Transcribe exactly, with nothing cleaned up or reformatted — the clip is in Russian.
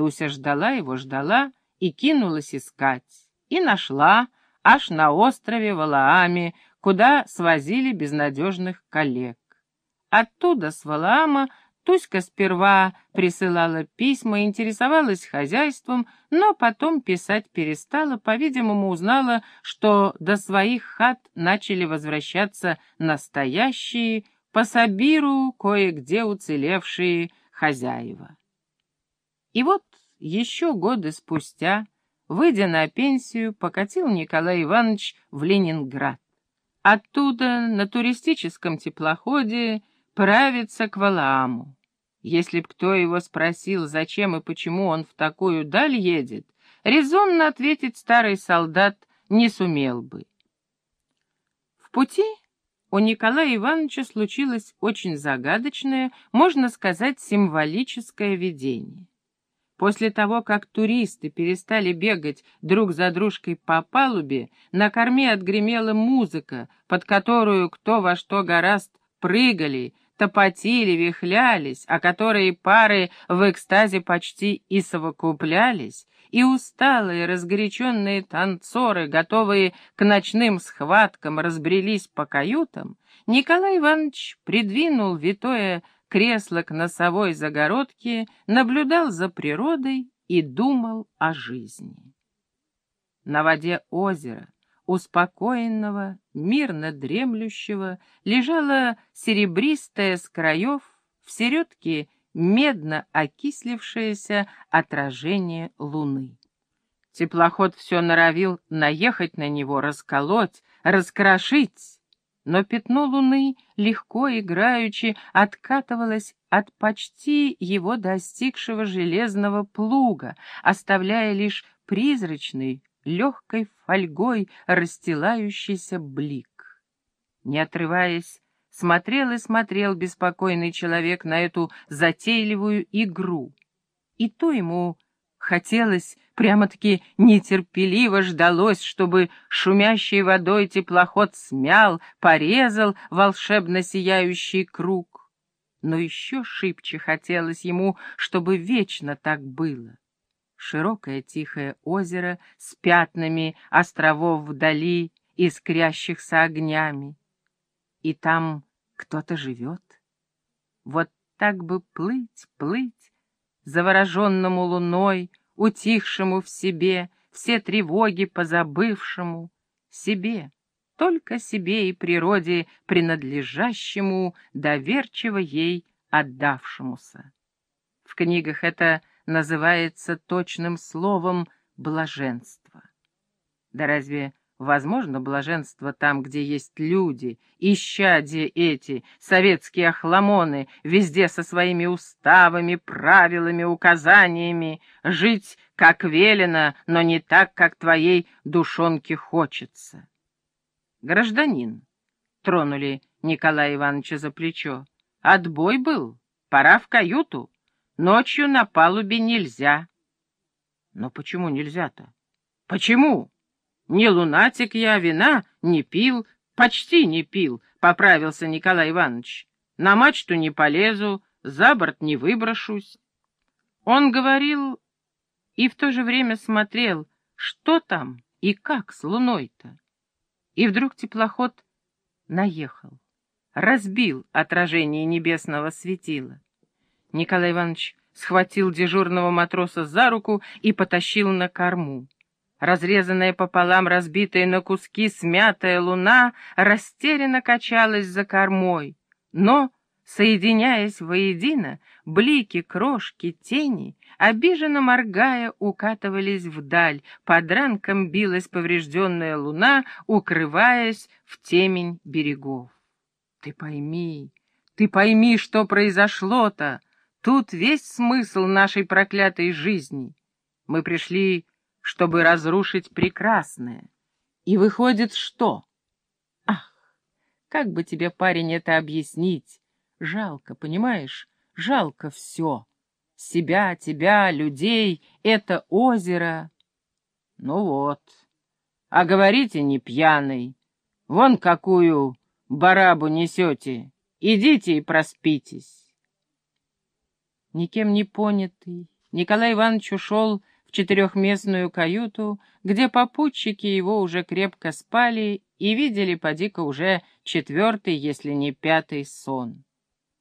Туся ждала его, ждала и кинулась искать. И нашла аж на острове Валааме, куда свозили безнадежных коллег. Оттуда, с Валаама, Туська сперва присылала письма, интересовалась хозяйством, но потом писать перестала, по-видимому, узнала, что до своих хат начали возвращаться настоящие, по Сабиру кое-где уцелевшие хозяева. И вот еще годы спустя, выйдя на пенсию, покатил Николай Иванович в Ленинград. Оттуда на туристическом теплоходе правится к Валааму. Если б кто его спросил, зачем и почему он в такую даль едет, резонно ответить старый солдат не сумел бы. В пути у Николая Ивановича случилось очень загадочное, можно сказать, символическое видение. После того, как туристы перестали бегать друг за дружкой по палубе, на корме отгремела музыка, под которую кто во что горазд прыгали, топотили, вихлялись, а которые пары в экстазе почти и совокуплялись, и усталые, разгоряченные танцоры, готовые к ночным схваткам, разбрелись по каютам, Николай Иванович придвинул витое кресло к носовой загородке, наблюдал за природой и думал о жизни. На воде озера, успокоенного, мирно дремлющего, лежало серебристое с краев, в середке медно окислившееся отражение луны. Теплоход все норовил наехать на него, расколоть, раскрошить, но пятно луны, легко играючи, откатывалось от почти его достигшего железного плуга, оставляя лишь призрачный, легкой фольгой расстилающийся блик. Не отрываясь, смотрел и смотрел беспокойный человек на эту затейливую игру. И то ему хотелось, прямо-таки нетерпеливо ждалось, чтобы шумящей водой теплоход смял, порезал волшебно сияющий круг. Но еще шибче хотелось ему, чтобы вечно так было. Широкое тихое озеро с пятнами островов вдали, искрящихся огнями. И там кто-то живет. Вот так бы плыть, плыть, завороженному луной, утихшему в себе, все тревоги позабывшему, себе, только себе и природе принадлежащему, доверчиво ей отдавшемуся. В книгах это называется точным словом «блаженство». Да разве возможно блаженство там, где есть люди, исчадья эти, советские охламоны, везде со своими уставами, правилами, указаниями, жить как велено, но не так, как твоей душонке хочется? Гражданин, тронули Николая Ивановича за плечо, отбой был, пора в каюту, ночью на палубе нельзя. Но почему нельзя-то? Почему? Не лунатик я, вина не пил, почти не пил, — поправился Николай Иванович. На мачту не полезу, за борт не выброшусь. Он говорил и в то же время смотрел, что там и как с луной-то. И вдруг теплоход наехал, разбил отражение небесного светила. Николай Иванович схватил дежурного матроса за руку и потащил на корму. Разрезанная пополам, разбитая на куски, смятая луна растерянно качалась за кормой, но, соединяясь воедино, блики, крошки, тени, обиженно моргая, укатывались вдаль, под ранком билась поврежденная луна, укрываясь в темень берегов. Ты пойми, ты пойми, что произошло-то! Тут весь смысл нашей проклятой жизни. Мы пришли, чтобы разрушить прекрасное. И выходит, что? Ах, как бы тебе, парень, это объяснить? Жалко, понимаешь? Жалко все. Себя, тебя, людей, это озеро. Ну вот. А говорите, не пьяный. Вон какую барабу несете. Идите и проспитесь. Никем не понятый, Николай Иванович ушел в четырехместную каюту, где попутчики его уже крепко спали и видели поди-ка уже четвертый, если не пятый сон.